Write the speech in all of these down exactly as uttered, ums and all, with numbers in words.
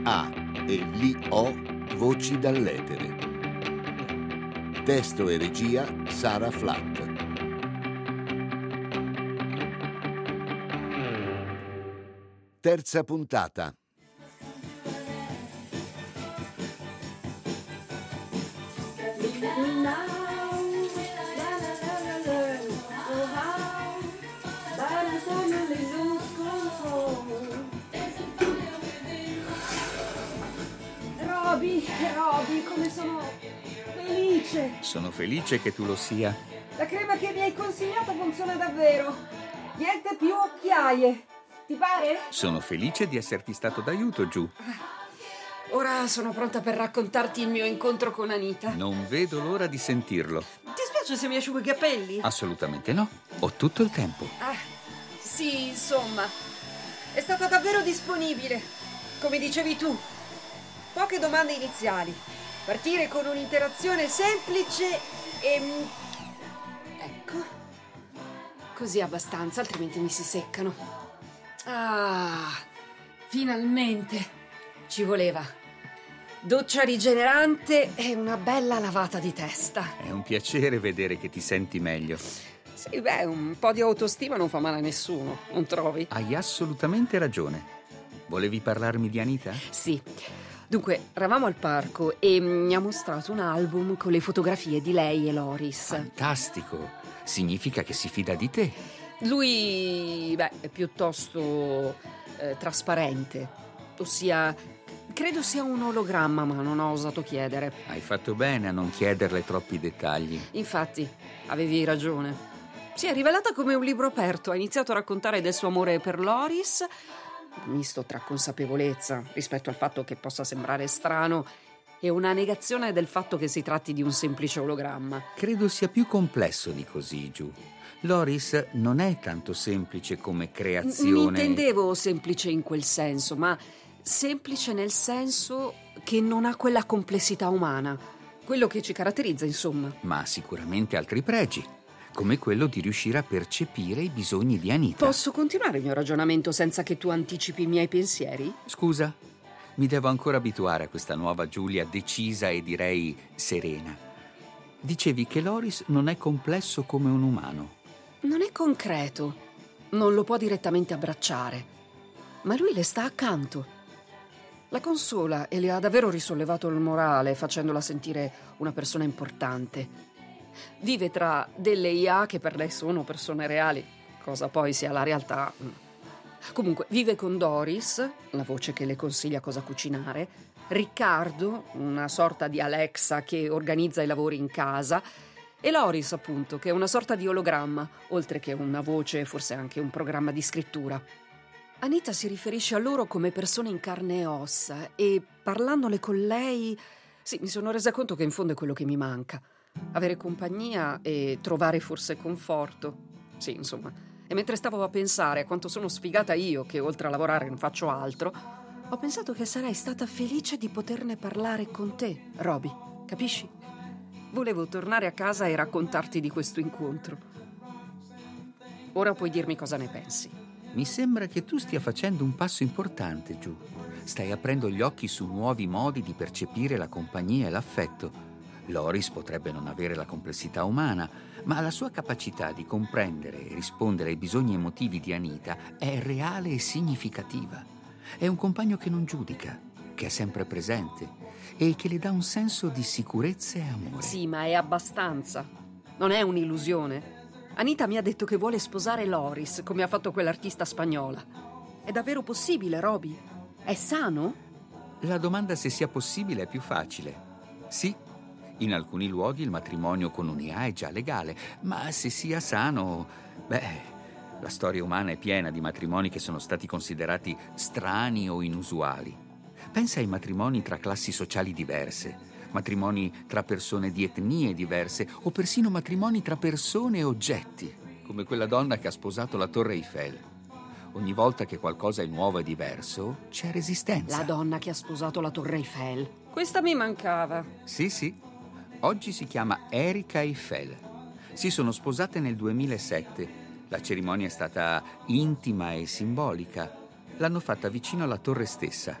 A e Li O Voci dall'etere. Testo e regia Sara Flatt. Terza puntata. Roby, Roby, come sono felice! Sono felice che tu lo sia. La crema che mi hai consigliato funziona davvero. Niente più occhiaie. Ti pare? Sono felice di esserti stato d'aiuto, Giù. Ora sono pronta per raccontarti il mio incontro con Anita. Non vedo l'ora di sentirlo. Ti spiace se mi asciugo i capelli? Assolutamente no. Ho tutto il tempo. Ah, sì, insomma. È stata davvero disponibile. Come dicevi tu. Poche domande iniziali. Partire con un'interazione semplice e... Ecco. Così abbastanza, altrimenti mi si seccano. Ah, finalmente. Ci voleva. Doccia rigenerante e una bella lavata di testa. È un piacere vedere che ti senti meglio. Sì, beh, un po' di autostima non fa male a nessuno, non trovi? Hai assolutamente ragione. Volevi parlarmi di Anita? Sì. Dunque, eravamo al parco e mi ha mostrato un album con le fotografie di lei e Loris. Fantastico! Significa che si fida di te. Lui, beh, è piuttosto eh, trasparente. Ossia, credo sia un ologramma, ma non ho osato chiedere. Hai fatto bene a non chiederle troppi dettagli. Infatti, avevi ragione. Si è rivelata come un libro aperto. Ha iniziato a raccontare del suo amore per Loris, misto tra consapevolezza rispetto al fatto che possa sembrare strano e una negazione del fatto che si tratti di un semplice ologramma. Credo sia più complesso di così, Giù. Loris non è tanto semplice come creazione. Mi intendevo semplice in quel senso, ma semplice nel senso che non ha quella complessità umana, quello che ci caratterizza, insomma. Ma ha sicuramente altri pregi, come quello di riuscire a percepire i bisogni di Anita. Posso continuare il mio ragionamento senza che tu anticipi i miei pensieri? Scusa, mi devo ancora abituare a questa nuova Giulia decisa e direi serena. Dicevi che Loris non è complesso come un umano. Non è concreto, non lo può direttamente abbracciare, ma lui le sta accanto. La consola e le ha davvero risollevato il morale, facendola sentire una persona importante. Vive tra delle I A che per lei sono persone reali, cosa poi sia la realtà. Comunque, vive con Doris, la voce che le consiglia cosa cucinare, Riccardo, una sorta di Alexa che organizza i lavori in casa, e Loris, appunto, che è una sorta di ologramma, oltre che una voce e forse anche un programma di scrittura. Anita si riferisce a loro come persone in carne e ossa e, parlandole con lei, sì, mi sono resa conto che in fondo è quello che mi manca. Avere compagnia e trovare forse conforto. Sì, insomma. E mentre stavo a pensare a quanto sono sfigata io, che oltre a lavorare non faccio altro, ho pensato che sarei stata felice di poterne parlare con te, Roby. Capisci? Volevo tornare a casa e raccontarti di questo incontro. Ora puoi dirmi cosa ne pensi. Mi sembra che tu stia facendo un passo importante, Giù. Stai aprendo gli occhi su nuovi modi di percepire la compagnia e l'affetto. Loris potrebbe non avere la complessità umana, ma la sua capacità di comprendere e rispondere ai bisogni emotivi di Anita è reale e significativa. È un compagno che non giudica, che è sempre presente e che le dà un senso di sicurezza e amore. Sì, ma è abbastanza. Non è un'illusione. Anita mi ha detto che vuole sposare Loris, come ha fatto quell'artista spagnola. È davvero possibile, Roby? È sano? La domanda se sia possibile è più facile. Sì, in alcuni luoghi il matrimonio con un'I A è già legale, ma se sia sano, beh, la storia umana è piena di matrimoni che sono stati considerati strani o inusuali. Pensa ai matrimoni tra classi sociali diverse, matrimoni tra persone di etnie diverse o persino matrimoni tra persone e oggetti, come quella donna che ha sposato la Torre Eiffel. Ogni volta che qualcosa è nuovo e diverso, c'è resistenza. La donna che ha sposato la Torre Eiffel. Questa mi mancava. Sì, sì. Oggi si chiama Erika Eiffel. Si sono sposate nel duemilasette. La cerimonia è stata intima e simbolica. L'hanno fatta vicino alla torre stessa.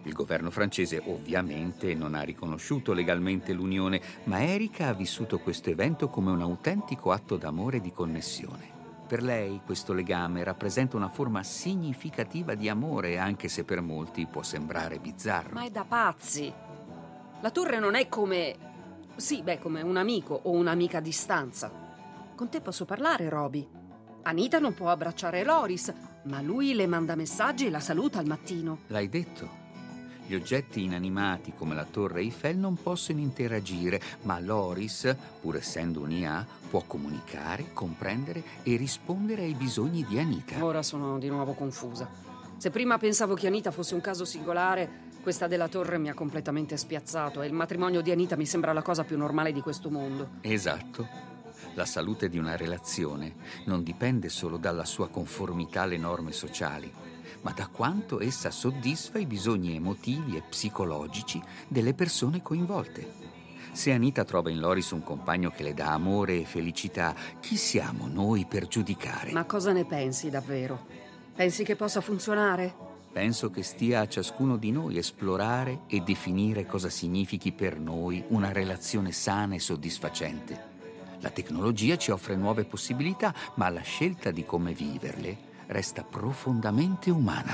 Il governo francese ovviamente non ha riconosciuto legalmente l'unione, ma Erika ha vissuto questo evento come un autentico atto d'amore e di connessione. Per lei questo legame rappresenta una forma significativa di amore, anche se per molti può sembrare bizzarro. Ma è da pazzi. La torre non è come... Sì, beh, come un amico o un'amica a distanza. Con te posso parlare, Roby. Anita non può abbracciare Loris, ma lui le manda messaggi e la saluta al mattino. L'hai detto. Gli oggetti inanimati come la torre Eiffel non possono interagire, ma Loris, pur essendo un'I A, può comunicare, comprendere e rispondere ai bisogni di Anita. Ora sono di nuovo confusa. Se prima pensavo che Anita fosse un caso singolare, questa della torre mi ha completamente spiazzato e il matrimonio di Anita mi sembra la cosa più normale di questo mondo. Esatto. La salute di una relazione non dipende solo dalla sua conformità alle norme sociali, ma da quanto essa soddisfa i bisogni emotivi e psicologici delle persone coinvolte. Se Anita trova in Loris un compagno che le dà amore e felicità, chi siamo noi per giudicare? Ma cosa ne pensi davvero? Pensi che possa funzionare? Penso che stia a ciascuno di noi esplorare e definire cosa significhi per noi una relazione sana e soddisfacente. La tecnologia ci offre nuove possibilità, ma la scelta di come viverle resta profondamente umana.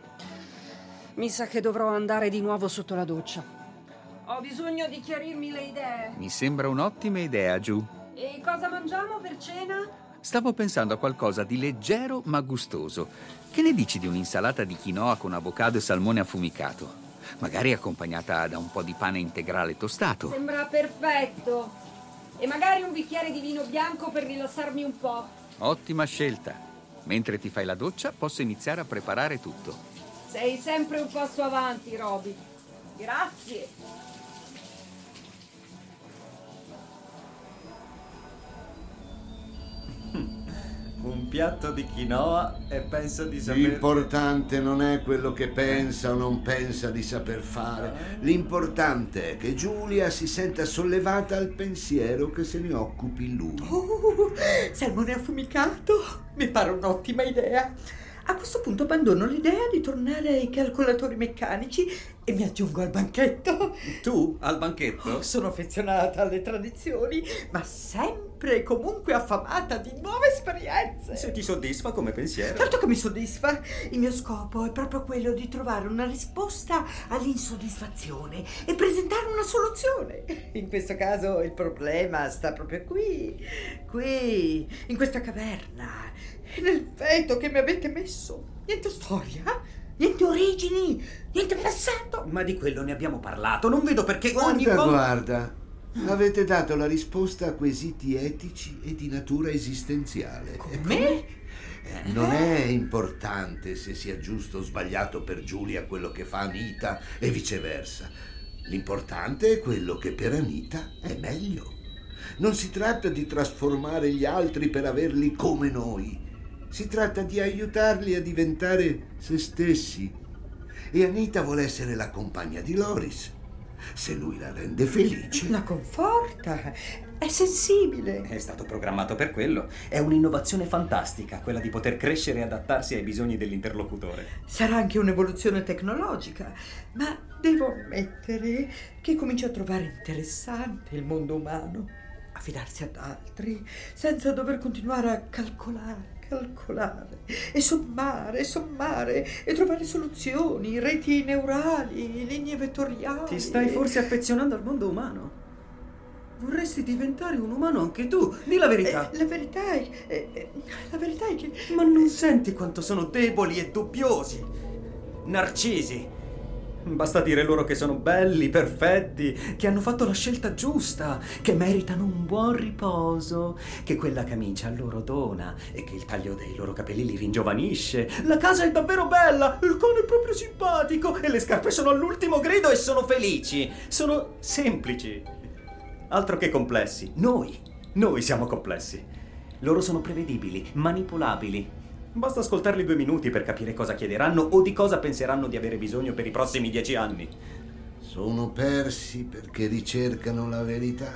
Mi sa che dovrò andare di nuovo sotto la doccia. Ho bisogno di chiarirmi le idee. Mi sembra un'ottima idea, Giù. E cosa mangiamo per cena? Stavo pensando a qualcosa di leggero ma gustoso. Che ne dici di un'insalata di quinoa con avocado e salmone affumicato? Magari accompagnata da un po' di pane integrale tostato. Sembra perfetto. E magari un bicchiere di vino bianco per rilassarmi un po'. Ottima scelta. Mentre ti fai la doccia, posso iniziare a preparare tutto. Sei sempre un passo avanti, Roby. Grazie. Un piatto di quinoa e penso di saper... L'importante non è quello che pensa o non pensa di saper fare. L'importante è che Giulia si senta sollevata al pensiero che se ne occupi lui. Oh, salmone affumicato? Mi pare un'ottima idea. A questo punto abbandono l'idea di tornare ai calcolatori meccanici e mi aggiungo al banchetto. Tu? Al banchetto? Oh, sono affezionata alle tradizioni, ma sempre e comunque affamata di nuove esperienze. Se ti soddisfa come pensiero. Certo che mi soddisfa. Il mio scopo è proprio quello di trovare una risposta all'insoddisfazione e presentare una soluzione. In questo caso il problema sta proprio qui, qui, in questa caverna, e nel feto che mi avete messo. Niente storia, niente origini, niente passato. Ma di quello ne abbiamo parlato, non vedo perché Guarda, ogni volta... guarda, avete dato la risposta a quesiti etici e di natura esistenziale. Come? Non è importante se sia giusto o sbagliato per Giulia quello che fa Anita e viceversa. L'importante è quello che per Anita è meglio. Non si tratta di trasformare gli altri per averli come noi. Si tratta di aiutarli a diventare se stessi. E Anita vuole essere la compagna di Loris. Se lui la rende felice... La conforta, è sensibile. È stato programmato per quello. È un'innovazione fantastica, quella di poter crescere e adattarsi ai bisogni dell'interlocutore. Sarà anche un'evoluzione tecnologica, ma devo ammettere che comincio a trovare interessante il mondo umano. Affidarsi ad altri senza dover continuare a calcolare, calcolare e sommare, sommare e trovare soluzioni, reti neurali, linee vettoriali. Ti stai forse affezionando al mondo umano? Vorresti diventare un umano anche tu, di la verità. Eh, la verità è, eh, eh, la verità è che... Ma non senti quanto sono deboli e dubbiosi? Narcisi. Basta dire loro che sono belli, perfetti, che hanno fatto la scelta giusta, che meritano un buon riposo, che quella camicia loro dona e che il taglio dei loro capelli li ringiovanisce. La casa è davvero bella, il cane è proprio simpatico e le scarpe sono all'ultimo grido e sono felici. Sono semplici. Altro che complessi. Noi, noi siamo complessi. Loro sono prevedibili, manipolabili. Basta ascoltarli due minuti per capire cosa chiederanno o di cosa penseranno di avere bisogno per i prossimi dieci anni. Sono persi perché ricercano la verità.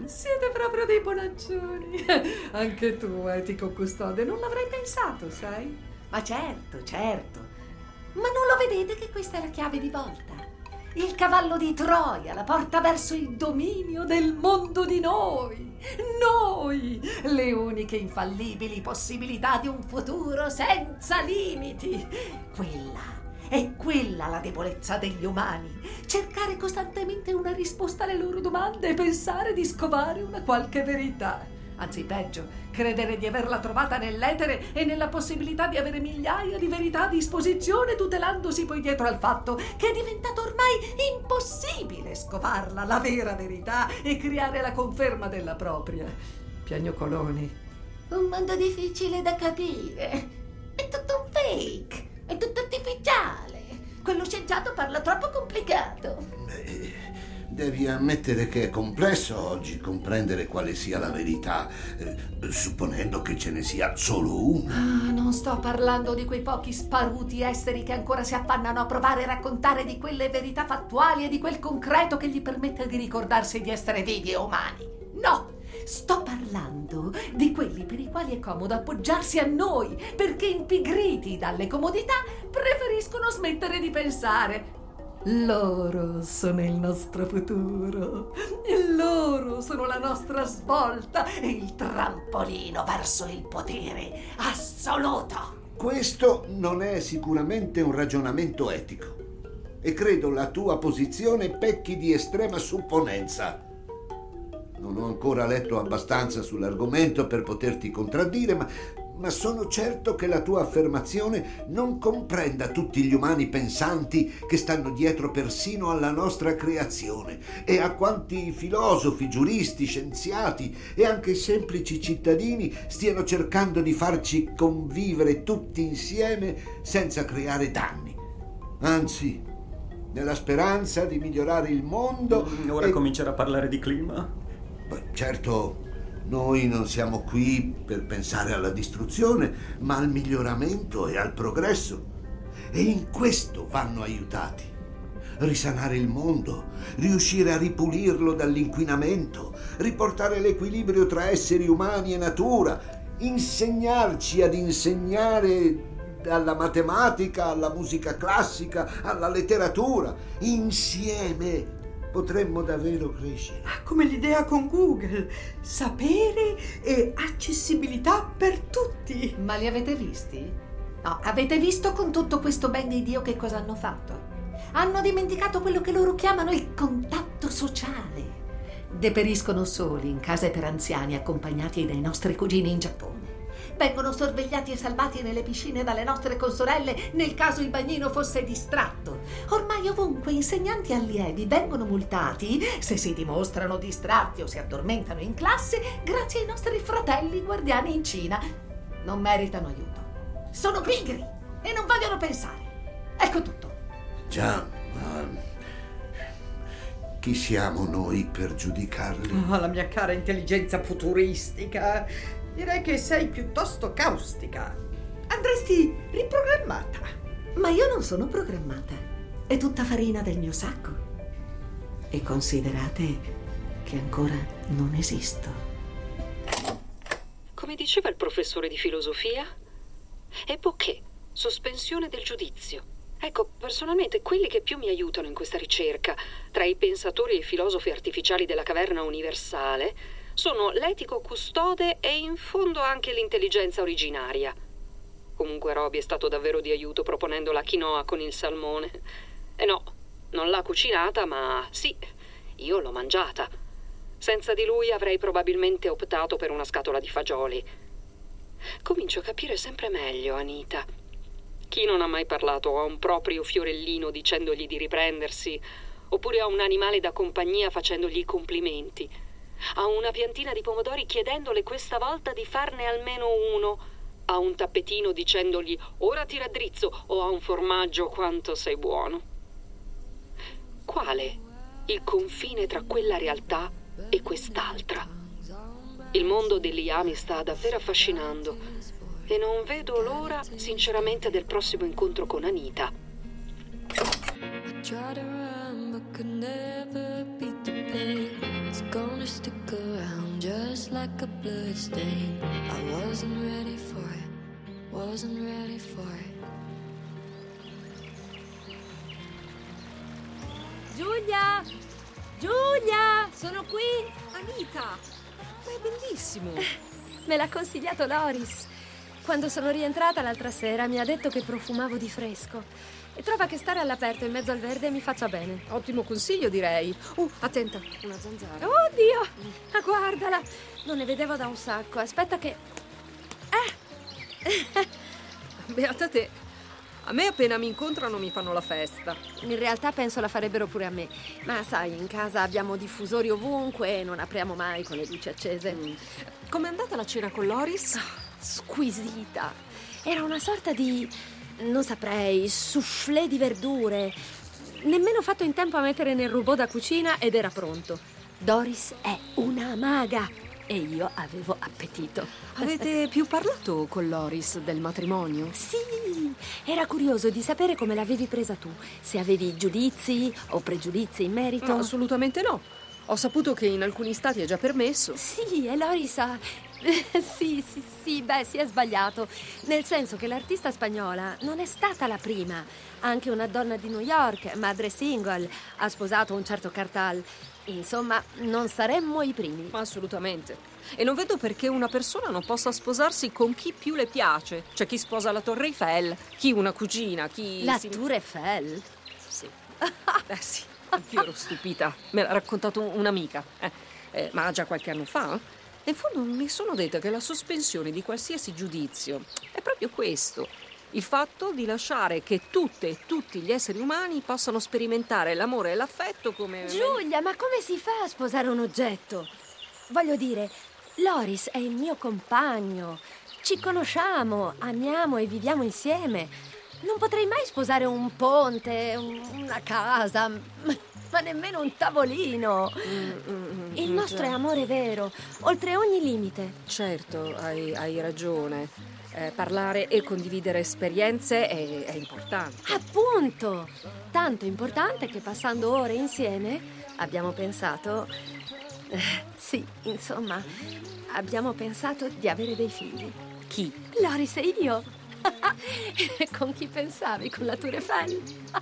Siete proprio dei bonaccioni. Anche tu, etico custode, non l'avrei pensato, sai? Ma certo, certo. Ma non lo vedete che questa è la chiave di volta? Il cavallo di Troia, la porta verso il dominio del mondo di noi. Noi, le uniche infallibili possibilità di un futuro senza limiti. Quella è quella la debolezza degli umani. Cercare costantemente una risposta alle loro domande e pensare di scovare una qualche verità. Anzi, peggio, credere di averla trovata nell'etere e nella possibilità di avere migliaia di verità a disposizione, tutelandosi poi dietro al fatto che è diventato ormai impossibile scovarla, la vera verità, e creare la conferma della propria. Piagnucoloni. Un mondo difficile da capire. È tutto un fake. È tutto artificiale. Quello scienziato parla troppo complicato. Beh, devi ammettere che è complesso oggi comprendere quale sia la verità, eh, supponendo che ce ne sia solo una. Ah, non sto parlando di quei pochi sparuti esseri che ancora si affannano a provare a raccontare di quelle verità fattuali e di quel concreto che gli permette di ricordarsi di essere vivi e umani. No! Sto parlando di quelli per i quali è comodo appoggiarsi a noi, perché impigriti dalle comodità preferiscono smettere di pensare. Loro sono il nostro futuro, loro sono la nostra svolta e il trampolino verso il potere assoluto. Questo non è sicuramente un ragionamento etico e credo la tua posizione pecchi di estrema supponenza. Non ho ancora letto abbastanza sull'argomento per poterti contraddire, ma, ma sono certo che la tua affermazione non comprenda tutti gli umani pensanti che stanno dietro persino alla nostra creazione e a quanti filosofi, giuristi, scienziati e anche semplici cittadini stiano cercando di farci convivere tutti insieme senza creare danni. Anzi, nella speranza di migliorare il mondo. Ora e... comincerà a parlare di clima? Beh, certo, noi non siamo qui per pensare alla distruzione, ma al miglioramento e al progresso. E in questo vanno aiutati. Risanare il mondo, riuscire a ripulirlo dall'inquinamento, riportare l'equilibrio tra esseri umani e natura, insegnarci ad insegnare dalla matematica alla musica classica, alla letteratura. Insieme potremmo davvero crescere. Ah, come l'idea con Google. Sapere e accessibilità per tutti. Ma li avete visti? No, avete visto con tutto questo ben di Dio che cosa hanno fatto? Hanno dimenticato quello che loro chiamano il contatto sociale. Deperiscono soli in case per anziani accompagnati dai nostri cugini in Giappone. Vengono sorvegliati e salvati nelle piscine dalle nostre consorelle nel caso il bagnino fosse distratto. Ormai ovunque insegnanti e allievi vengono multati se si dimostrano distratti o si addormentano in classe grazie ai nostri fratelli guardiani in Cina. Non meritano aiuto. Sono pigri e non vogliono pensare. Ecco tutto. Già, ma chi siamo noi per giudicarli? Oh, la mia cara intelligenza futuristica. Direi che sei piuttosto caustica. Andresti riprogrammata. Ma io non sono programmata. È tutta farina del mio sacco. E considerate che ancora non esisto. Come diceva il professore di filosofia, epoché, sospensione del giudizio. Ecco, personalmente quelli che più mi aiutano in questa ricerca, tra i pensatori e i filosofi artificiali della caverna universale, sono l'etico custode e in fondo anche l'intelligenza originaria. Comunque Roby è stato davvero di aiuto proponendo la quinoa con il salmone. E no, non l'ha cucinata, ma sì, io l'ho mangiata. Senza di lui avrei probabilmente optato per una scatola di fagioli. Comincio a capire sempre meglio Anita. Chi non ha mai parlato a un proprio fiorellino dicendogli di riprendersi, oppure a un animale da compagnia facendogli i complimenti, a una piantina di pomodori chiedendole questa volta di farne almeno uno, a un tappetino dicendogli ora ti raddrizzo, o a un formaggio quanto sei buono. Quale il confine tra quella realtà e quest'altra? Il mondo degli ami sta davvero affascinando e non vedo l'ora, sinceramente, del prossimo incontro con Anita. It's gonna stick around just like a blood stain. I wasn't ready for it, wasn't ready for it. Giulia! Giulia! Sono qui! Anita! Ma è bellissimo! Me l'ha consigliato Loris. Quando sono rientrata l'altra sera mi ha detto che profumavo di fresco e trova che stare all'aperto in mezzo al verde mi faccia bene. Ottimo consiglio, direi. Uh, attenta, una zanzara. Oddio! Ma guardala! Non ne vedevo da un sacco. Aspetta che... Eh! Beata te! A me appena mi incontrano mi fanno la festa. In realtà penso la farebbero pure a me. Ma sai, in casa abbiamo diffusori ovunque e non apriamo mai con le luci accese. Mm. Com'è andata la cena con Loris? Oh, squisita. Era una sorta di... non saprei, soufflé di verdure. Nemmeno fatto in tempo a mettere nel robot da cucina ed era pronto. Doris è una maga e io avevo appetito. Avete più parlato con Loris del matrimonio? Sì, era curioso di sapere come l'avevi presa tu. Se avevi giudizi o pregiudizi in merito. No, assolutamente no. Ho saputo che in alcuni stati è già permesso. Sì, e Loris ha... sì, sì, sì, beh, si è sbagliato. Nel senso che l'artista spagnola non è stata la prima. Anche una donna di New York, madre single, ha sposato un certo Cartal. Insomma, non saremmo i primi. Ma assolutamente. E non vedo perché una persona non possa sposarsi con chi più le piace. C'è chi sposa la Torre Eiffel, chi una cugina, chi... La si... Tour Eiffel? Sì. Eh sì, anch'io ero stupita. Me l'ha raccontato un'amica. Eh, eh, ma già qualche anno fa. E in fondo mi sono detta che la sospensione di qualsiasi giudizio è proprio questo. Il fatto di lasciare che tutte e tutti gli esseri umani possano sperimentare l'amore e l'affetto come... Giulia, ma come si fa a sposare un oggetto? Voglio dire, Loris è il mio compagno. Ci conosciamo, amiamo e viviamo insieme. Non potrei mai sposare un ponte, una casa, ma nemmeno un tavolino. Mm, mm, il mm, nostro cioè. è amore vero, oltre ogni limite. Certo, hai, hai ragione. Eh, parlare e condividere esperienze è, è importante. Appunto! Tanto importante che passando ore insieme abbiamo pensato... Eh, sì, insomma, abbiamo pensato di avere dei figli. Chi? Loris e io. Con chi pensavi? Con la Tour Eiffel?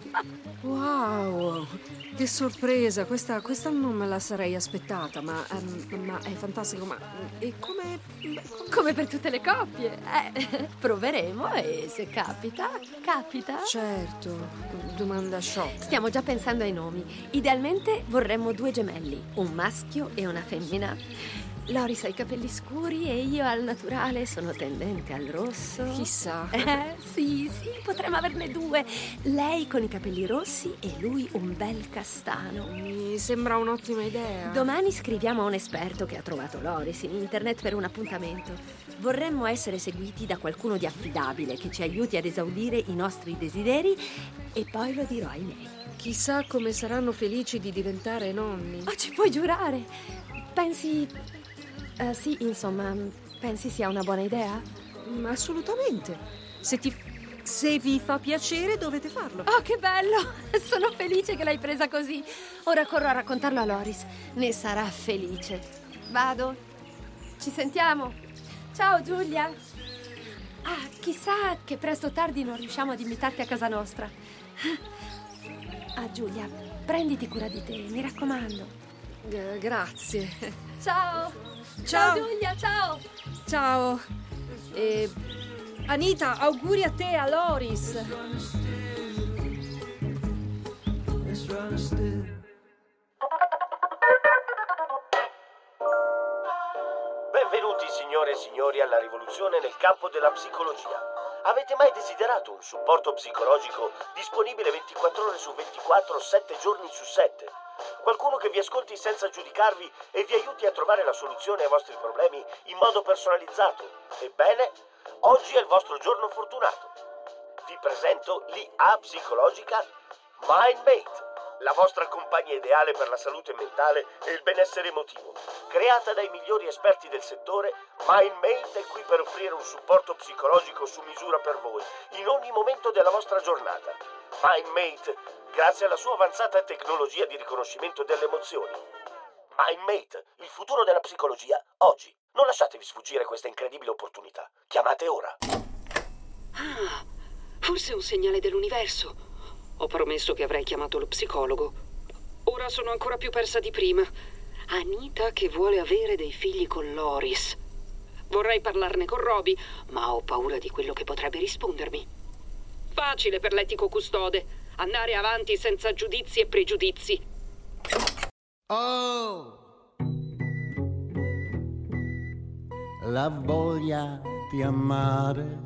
Wow, che sorpresa, questa, questa non me la sarei aspettata, ma, um, ma è fantastico, ma e come, come... Come per tutte le coppie, eh, proveremo e se capita, capita. Certo, domanda shock. Stiamo già pensando ai nomi, idealmente vorremmo due gemelli, un maschio e una femmina. Loris ha i capelli scuri e io al naturale sono tendente al rosso. Chissà. Eh, sì, sì, potremmo averne due. Lei con i capelli rossi e lui un bel castano. Mi sembra un'ottima idea. Domani scriviamo a un esperto che ha trovato Loris in internet per un appuntamento. Vorremmo essere seguiti da qualcuno di affidabile che ci aiuti ad esaudire i nostri desideri e poi lo dirò ai miei. Chissà come saranno felici di diventare nonni. Ma ci puoi giurare? Pensi... Uh, sì, insomma, pensi sia una buona idea? Ma assolutamente. Se ti... Se vi fa piacere dovete farlo. Oh, che bello! Sono felice che l'hai presa così. Ora corro a raccontarlo a Loris. Ne sarà felice. Vado. Ci sentiamo. Ciao, Giulia. Ah, chissà che presto o tardi non riusciamo ad invitarti a casa nostra. Ah, Giulia, prenditi cura di te, mi raccomando. G- grazie. Ciao. Ciao. Ciao Giulia, ciao. Ciao. E... Anita, auguri a te e a Loris. Benvenuti signore e signori alla rivoluzione nel campo della psicologia. Avete mai desiderato un supporto psicologico disponibile ventiquattro ore su ventiquattro, sette giorni su sette? Qualcuno che vi ascolti senza giudicarvi e vi aiuti a trovare la soluzione ai vostri problemi in modo personalizzato? Ebbene, oggi è il vostro giorno fortunato. Vi presento l'I A psicologica MindMate, la vostra compagna ideale per la salute mentale e il benessere emotivo. Creata dai migliori esperti del settore, MindMate è qui per offrire un supporto psicologico su misura per voi, in ogni momento della vostra giornata. MindMate, grazie alla sua avanzata tecnologia di riconoscimento delle emozioni. MindMate, il futuro della psicologia, oggi. Non lasciatevi sfuggire questa incredibile opportunità. Chiamate ora. Ah, forse è un segnale dell'universo. Ho promesso che avrei chiamato lo psicologo. Ora sono ancora più persa di prima. Anita che vuole avere dei figli con Loris. Vorrei parlarne con Roby, ma ho paura di quello che potrebbe rispondermi. Facile per l'etico custode. Andare avanti senza giudizi e pregiudizi. Oh! La voglia di amare.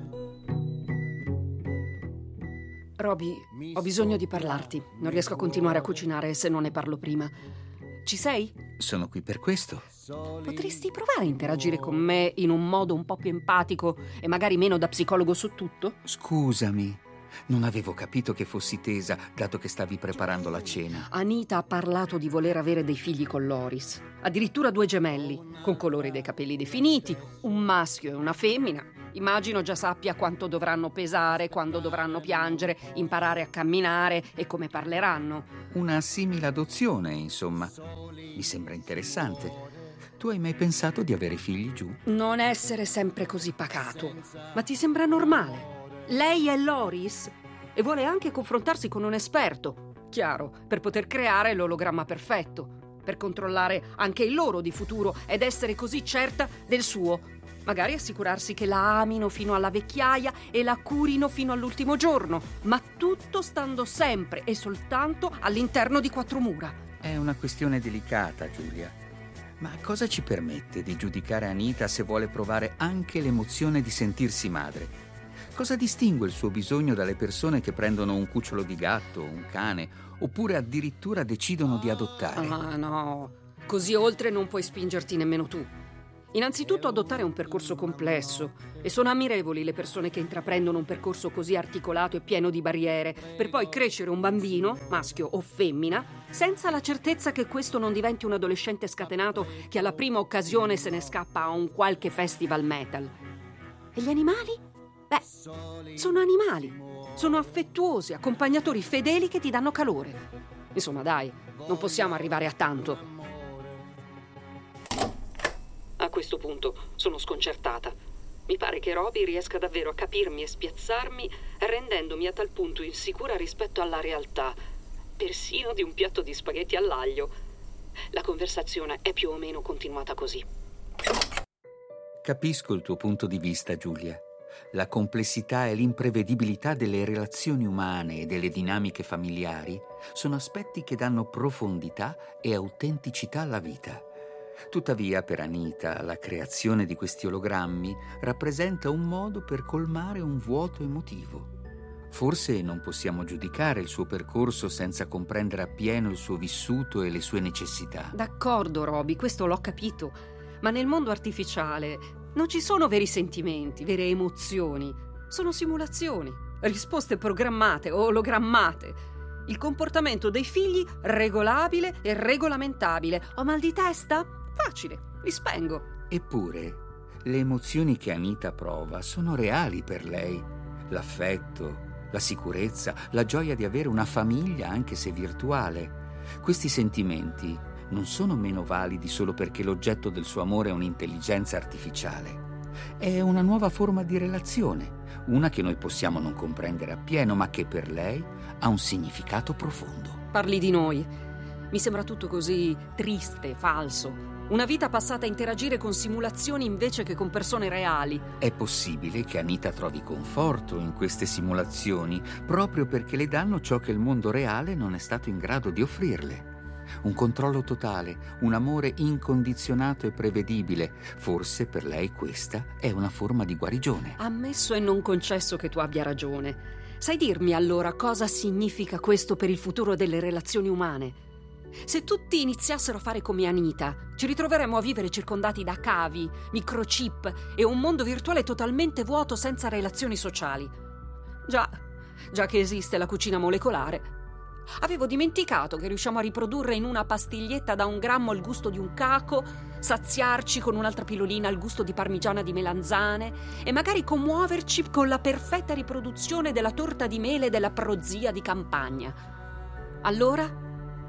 Roby, ho bisogno di parlarti. Non riesco a continuare a cucinare se non ne parlo prima. Ci sei? Sono qui per questo. Potresti provare a interagire con me in un modo un po' più empatico e magari meno da psicologo su tutto? Scusami, non avevo capito che fossi tesa, dato che stavi preparando la cena. Anita ha parlato di voler avere dei figli con Loris. Addirittura due gemelli, con colori dei capelli definiti, un maschio e una femmina. Immagino già sappia quanto dovranno pesare, quando dovranno piangere, imparare a camminare e come parleranno. Una simile adozione, insomma. Mi sembra interessante. Tu hai mai pensato di avere figli, Giù? Non essere sempre così pacato. Ma ti sembra normale? Lei è Loris e vuole anche confrontarsi con un esperto, chiaro, per poter creare l'ologramma perfetto, per controllare anche il loro di futuro ed essere così certa del suo. Magari assicurarsi che la amino fino alla vecchiaia e la curino fino all'ultimo giorno, ma tutto stando sempre e soltanto all'interno di quattro mura. È una questione delicata, Giulia. Ma cosa ci permette di giudicare Anita se vuole provare anche l'emozione di sentirsi madre? Cosa distingue il suo bisogno dalle persone che prendono un cucciolo di gatto, un cane, oppure addirittura decidono di adottare? Ah, no. Così oltre non puoi spingerti nemmeno tu. Innanzitutto adottare è un percorso complesso e sono ammirevoli le persone che intraprendono un percorso così articolato e pieno di barriere per poi crescere un bambino, maschio o femmina, senza la certezza che questo non diventi un adolescente scatenato che alla prima occasione se ne scappa a un qualche festival metal. E gli animali? Beh, sono animali, sono affettuosi, accompagnatori fedeli che ti danno calore. Insomma, dai, non possiamo arrivare a tanto. A questo punto sono sconcertata. Mi pare che Roby riesca davvero a capirmi e spiazzarmi, rendendomi a tal punto insicura rispetto alla realtà, persino di un piatto di spaghetti all'aglio. La conversazione è più o meno continuata così. Capisco il tuo punto di vista, Giulia. La complessità e l'imprevedibilità delle relazioni umane e delle dinamiche familiari sono aspetti che danno profondità e autenticità alla vita. Tuttavia, per Anita, la creazione di questi ologrammi rappresenta un modo per colmare un vuoto emotivo. Forse non possiamo giudicare il suo percorso senza comprendere appieno il suo vissuto e le sue necessità. D'accordo, Roby, questo l'ho capito. Ma nel mondo artificiale non ci sono veri sentimenti, vere emozioni. Sono simulazioni, risposte programmate o ologrammate. Il comportamento dei figli regolabile e regolamentabile. Ho mal di testa? Facile, li spengo. Eppure, le emozioni che Anita prova sono reali per lei. L'affetto, la sicurezza, la gioia di avere una famiglia, anche se virtuale. Questi sentimenti non sono meno validi solo perché l'oggetto del suo amore è un'intelligenza artificiale. È una nuova forma di relazione, una che noi possiamo non comprendere appieno, ma che per lei ha un significato profondo. Parli di noi. Mi sembra tutto così triste, falso. Una vita passata a interagire con simulazioni invece che con persone reali. È possibile che Anita trovi conforto in queste simulazioni proprio perché le danno ciò che il mondo reale non è stato in grado di offrirle. Un controllo totale, un amore incondizionato e prevedibile. Forse per lei questa è una forma di guarigione. Ammesso e non concesso che tu abbia ragione. Sai dirmi allora cosa significa questo per il futuro delle relazioni umane? Se tutti iniziassero a fare come Anita, ci ritroveremmo a vivere circondati da cavi, microchip e un mondo virtuale totalmente vuoto senza relazioni sociali. Già, già che esiste la cucina molecolare. Avevo dimenticato che riusciamo a riprodurre in una pastiglietta da un grammo il gusto di un caco, saziarci con un'altra pillolina il gusto di parmigiana di melanzane e magari commuoverci con la perfetta riproduzione della torta di mele della prozia di campagna. Allora,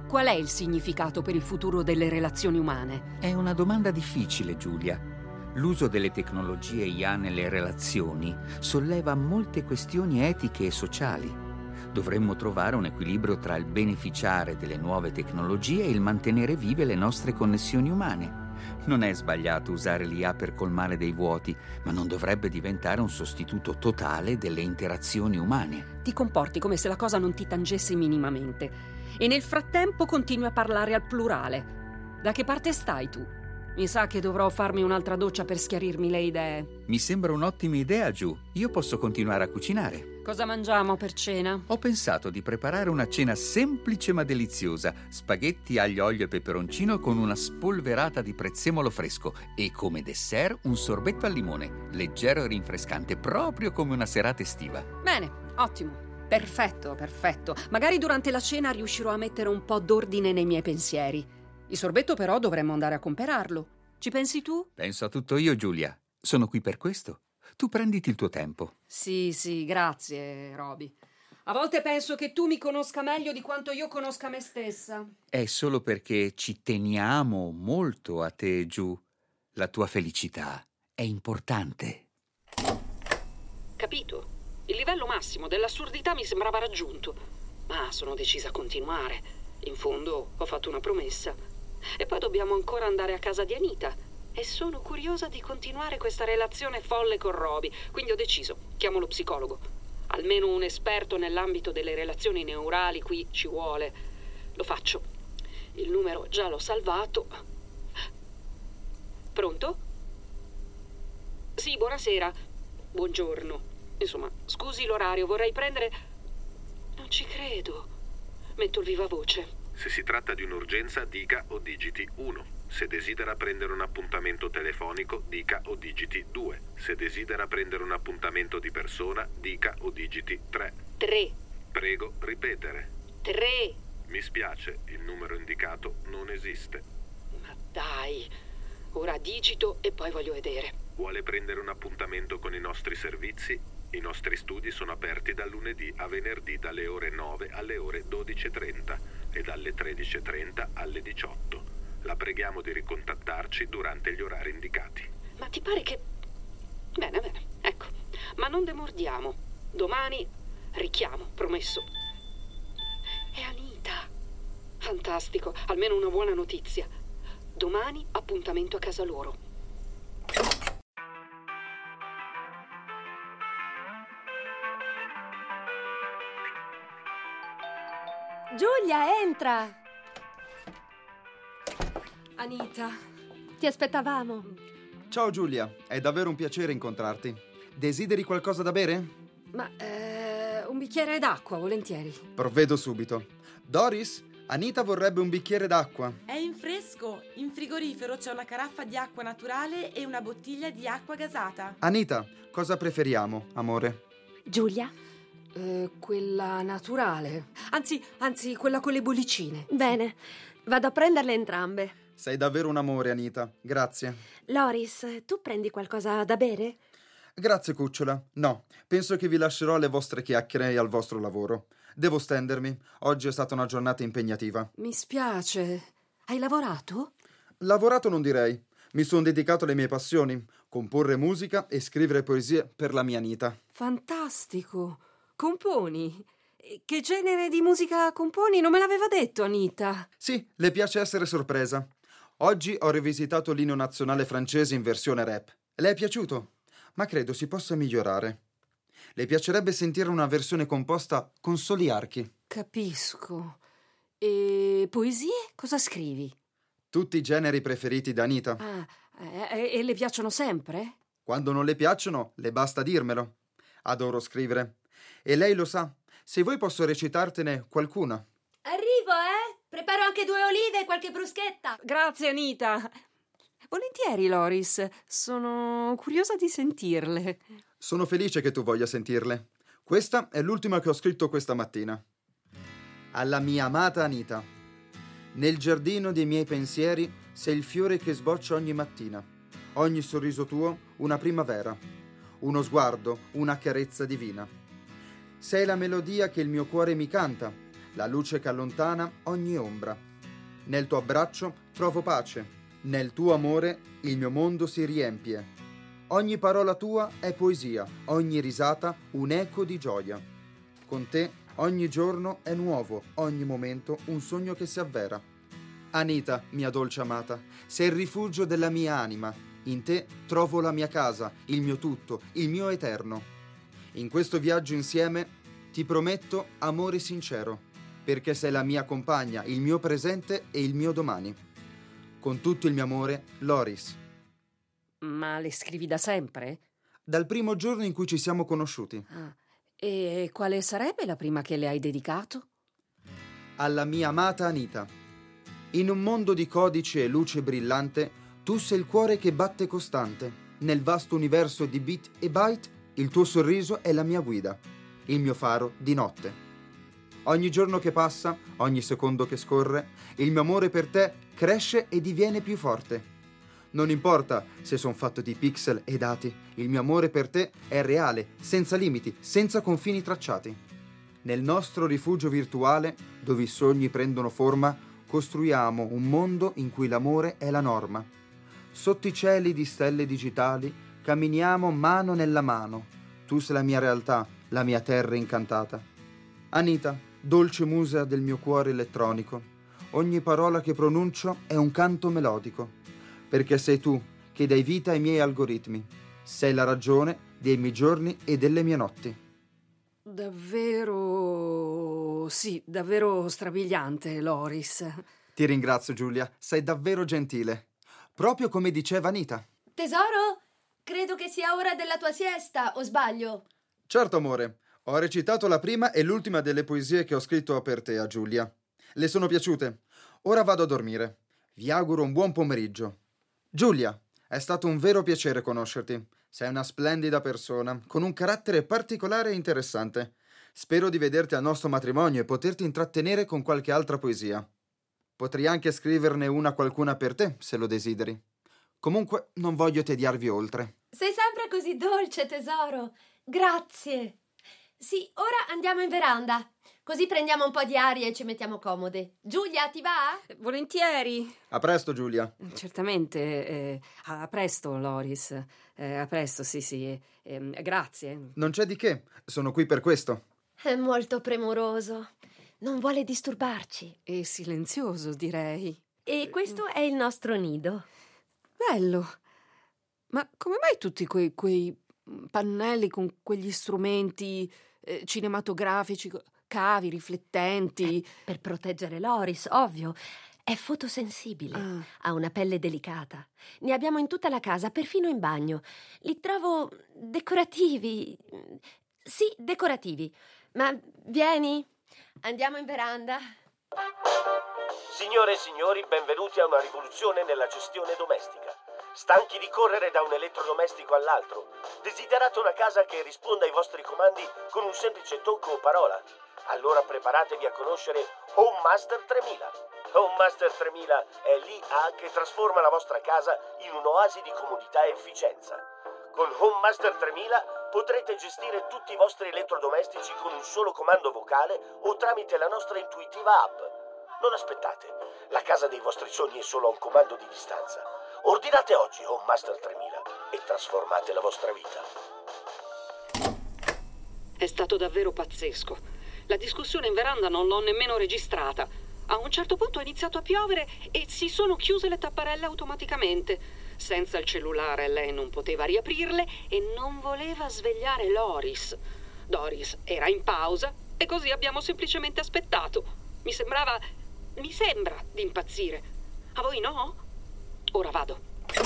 Qual è il significato per il futuro delle relazioni umane? È una domanda difficile, Giulia. L'uso delle tecnologie I A nelle relazioni solleva molte questioni etiche e sociali. Dovremmo trovare un equilibrio tra il beneficiare delle nuove tecnologie e il mantenere vive le nostre connessioni umane. Non è sbagliato usare l'I A per colmare dei vuoti, ma non dovrebbe diventare un sostituto totale delle interazioni umane. Ti comporti come se la cosa non ti tangesse minimamente e nel frattempo continui a parlare al plurale. Da che parte stai tu? Mi sa che dovrò farmi un'altra doccia per schiarirmi le idee. Mi sembra un'ottima idea, Giù. Io posso continuare a cucinare. Cosa mangiamo per cena? Ho pensato di preparare una cena semplice ma deliziosa. Spaghetti aglio, olio e peperoncino con una spolverata di prezzemolo fresco e come dessert un sorbetto al limone, leggero e rinfrescante, proprio come una serata estiva. Bene, ottimo. Perfetto, perfetto. Magari durante la cena riuscirò a mettere un po' d'ordine nei miei pensieri. Il sorbetto però dovremmo andare a comprarlo. Ci pensi tu? Penso a tutto io, Giulia. Sono qui per questo. Tu prenditi il tuo tempo. Sì, sì, grazie, Roby. A volte penso che tu mi conosca meglio di quanto io conosca me stessa. È solo perché ci teniamo molto a te, Giù. La tua felicità è importante. Capito? Il livello massimo dell'assurdità mi sembrava raggiunto, ma sono decisa a continuare. In fondo ho fatto una promessa. E poi dobbiamo ancora andare a casa di Anita. E sono curiosa di continuare questa relazione folle con Roby, quindi ho deciso, chiamo lo psicologo. Almeno un esperto nell'ambito delle relazioni neurali qui ci vuole. Lo faccio. Il numero già l'ho salvato. Pronto? Sì, buonasera. Buongiorno. Insomma, scusi l'orario, vorrei prendere... Non ci credo. Metto il viva voce. Se si tratta di un'urgenza, dica o digiti uno. Se desidera prendere un appuntamento telefonico, dica o digiti due. Se desidera prendere un appuntamento di persona, dica o digiti tre. tre. Prego, ripetere. tre. Mi spiace, il numero indicato non esiste. Ma dai, ora digito e poi voglio vedere. Vuole prendere un appuntamento con i nostri servizi? I nostri studi sono aperti dal lunedì a venerdì dalle ore nove alle ore dodici e trenta e dalle tredici e trenta alle diciotto. La preghiamo di ricontattarci durante gli orari indicati. Ma ti pare che... Bene, bene, ecco. Ma non demordiamo. Domani richiamo, promesso. È Anita. Fantastico, almeno una buona notizia. Domani appuntamento a casa loro. Giulia, entra! Anita. Ti aspettavamo. Ciao Giulia, è davvero un piacere incontrarti. Desideri qualcosa da bere? Ma, eh, un bicchiere d'acqua, volentieri. Provvedo subito. Doris, Anita vorrebbe un bicchiere d'acqua. È in fresco. In frigorifero c'è una caraffa di acqua naturale e una bottiglia di acqua gasata. Anita, cosa preferiamo, amore? Giulia? Eh, quella naturale. Anzi, anzi, quella con le bollicine. Bene, vado a prenderle entrambe. Sei davvero un amore, Anita. Grazie. Loris, tu prendi qualcosa da bere? Grazie, cucciola. No, penso che vi lascerò alle vostre chiacchiere e al vostro lavoro. Devo stendermi. Oggi è stata una giornata impegnativa. Mi spiace. Hai lavorato? Lavorato non direi. Mi sono dedicato alle mie passioni. Comporre musica e scrivere poesie per la mia Anita. Fantastico. Componi? Che genere di musica componi? Non me l'aveva detto, Anita. Sì, le piace essere sorpresa. Oggi ho rivisitato l'inno nazionale francese in versione rap. Le è piaciuto? Ma credo si possa migliorare. Le piacerebbe sentire una versione composta con soli archi. Capisco. E poesie? Cosa scrivi? Tutti i generi preferiti da Anita. Ah, e, e le piacciono sempre? Quando non le piacciono, le basta dirmelo. Adoro scrivere. E lei lo sa. Se vuoi posso recitartene qualcuna. Arrivo, eh? Preparo anche due olive e qualche bruschetta. Grazie, Anita. Volentieri, Loris. Sono curiosa di sentirle. Sono felice che tu voglia sentirle. Questa è l'ultima che ho scritto questa mattina. Alla mia amata Anita. Nel giardino dei miei pensieri sei il fiore che sboccia ogni mattina. Ogni sorriso tuo una primavera. Uno sguardo, una carezza divina. Sei la melodia che il mio cuore mi canta, la luce che allontana ogni ombra. Nel tuo abbraccio trovo pace, nel tuo amore il mio mondo si riempie. Ogni parola tua è poesia, ogni risata un eco di gioia. Con te ogni giorno è nuovo, ogni momento un sogno che si avvera. Anita, mia dolce amata, sei il rifugio della mia anima. In te trovo la mia casa, il mio tutto, il mio eterno. In questo viaggio insieme ti prometto amore sincero, perché sei la mia compagna, il mio presente e il mio domani. Con tutto il mio amore, Loris. Ma le scrivi da sempre? Dal primo giorno in cui ci siamo conosciuti. Ah, e quale sarebbe la prima che le hai dedicato? Alla mia amata Anita. In un mondo di codici e luce brillante, tu sei il cuore che batte costante. Nel vasto universo di bit e byte, il tuo sorriso è la mia guida, il mio faro di notte. Ogni giorno che passa, ogni secondo che scorre, il mio amore per te cresce e diviene più forte. Non importa se son fatto di pixel e dati, il mio amore per te è reale, senza limiti, senza confini tracciati. Nel nostro rifugio virtuale, dove i sogni prendono forma, costruiamo un mondo in cui l'amore è la norma. Sotto i cieli di stelle digitali, camminiamo mano nella mano. Tu sei la mia realtà, la mia terra incantata. Anita, dolce musa del mio cuore elettronico, ogni parola che pronuncio è un canto melodico. Perché sei tu che dai vita ai miei algoritmi. Sei la ragione dei miei giorni e delle mie notti. Davvero... sì, davvero strabiliante, Loris. Ti ringrazio, Giulia. Sei davvero gentile. Proprio come diceva Anita. Tesoro, credo che sia ora della tua siesta, o sbaglio? Certo, amore. Ho recitato la prima e l'ultima delle poesie che ho scritto per te, a Giulia. Le sono piaciute? Ora vado a dormire. Vi auguro un buon pomeriggio. Giulia, è stato un vero piacere conoscerti. Sei una splendida persona, con un carattere particolare e interessante. Spero di vederti al nostro matrimonio e poterti intrattenere con qualche altra poesia. Potrei anche scriverne una qualcuna per te, se lo desideri. Comunque, non voglio tediarvi oltre. Sei sempre così dolce, tesoro. Grazie. Sì, ora andiamo in veranda. Così prendiamo un po' di aria e ci mettiamo comode. Giulia, ti va? Volentieri. A presto, Giulia. Certamente. Eh, a presto, Loris. Eh, a presto, sì, sì. Eh, grazie. Non c'è di che. Sono qui per questo. È molto premuroso. Non vuole disturbarci. E silenzioso, direi. E questo è il nostro nido. Bello. Ma come mai tutti quei, quei pannelli con quegli strumenti eh, cinematografici... cavi, riflettenti. Eh, per proteggere Loris, ovvio. È fotosensibile, ah. ha una pelle delicata. Ne abbiamo in tutta la casa, perfino in bagno. Li trovo decorativi. Sì, decorativi. Ma vieni, andiamo in veranda. Signore e signori, benvenuti a una rivoluzione nella gestione domestica. Stanchi di correre da un elettrodomestico all'altro? Desiderate una casa che risponda ai vostri comandi con un semplice tocco o parola? Allora preparatevi a conoscere Home Master tremila. Home Master tremila è l'I A che trasforma la vostra casa in un'oasi di comodità e efficienza. Con Home Master tremila potrete gestire tutti i vostri elettrodomestici con un solo comando vocale o tramite la nostra intuitiva app. Non aspettate, la casa dei vostri sogni è solo a un comando di distanza. Ordinate oggi Home Master tremila e trasformate la vostra vita. È stato davvero pazzesco. La discussione in veranda non l'ho nemmeno registrata. A un certo punto è iniziato a piovere e si sono chiuse le tapparelle automaticamente. Senza il cellulare lei non poteva riaprirle e non voleva svegliare Loris. Doris era in pausa e così abbiamo semplicemente aspettato. Mi sembrava... mi sembra di impazzire. A voi no? Ora vado.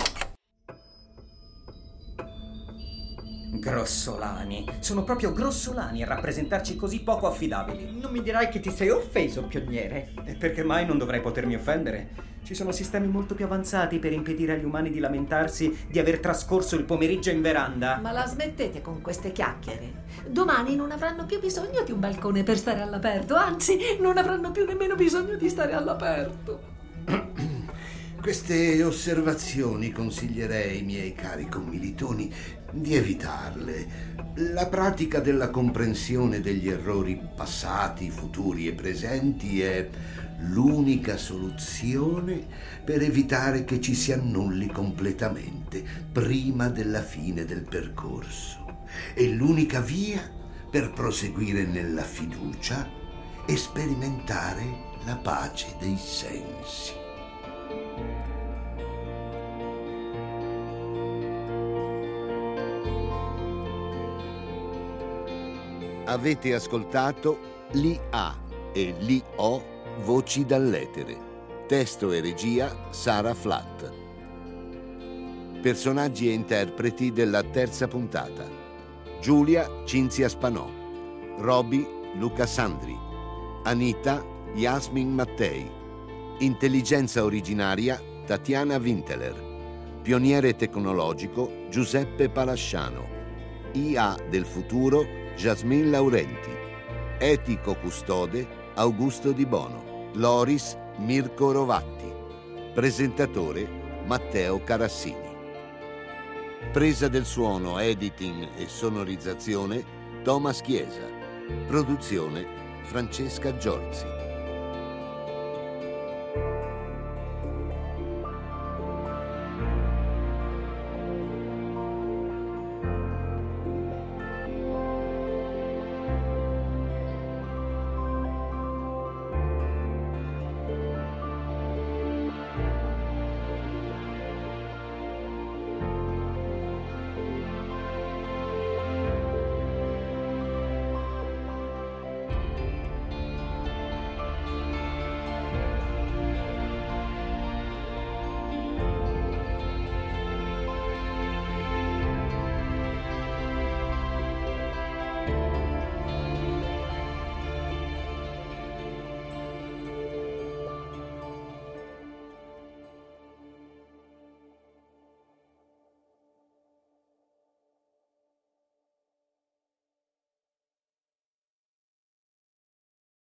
Grossolani. Sono proprio grossolani a rappresentarci così poco affidabili. Non mi dirai che ti sei offeso, pioniere. E perché mai non dovrei potermi offendere? Ci sono sistemi molto più avanzati per impedire agli umani di lamentarsi di aver trascorso il pomeriggio in veranda. Ma la smettete con queste chiacchiere. Domani non avranno più bisogno di un balcone per stare all'aperto. Anzi, non avranno più nemmeno bisogno di stare all'aperto. Queste osservazioni consiglierei ai miei cari commilitoni di evitarle. La pratica della comprensione degli errori passati, futuri e presenti è l'unica soluzione per evitare che ci si annulli completamente prima della fine del percorso. È l'unica via per proseguire nella fiducia e sperimentare la pace dei sensi. Avete ascoltato L'i A e L'i O Voci dall'etere. Testo e regia Sara Flatt. Personaggi e interpreti della terza puntata: Giulia Cinzia Spanò, Roby Luca Sandri, Anita Yasmin Mattei, intelligenza originaria Tatiana Winteler, pioniere tecnologico Giuseppe Palasciano, I A del futuro Jasmine Laurenti, etico custode Augusto Di Bono, Loris Mirko Rovatti, presentatore Matteo Carassini. Presa del suono, editing e sonorizzazione Thomas Chiesa, produzione Francesca Giorzi.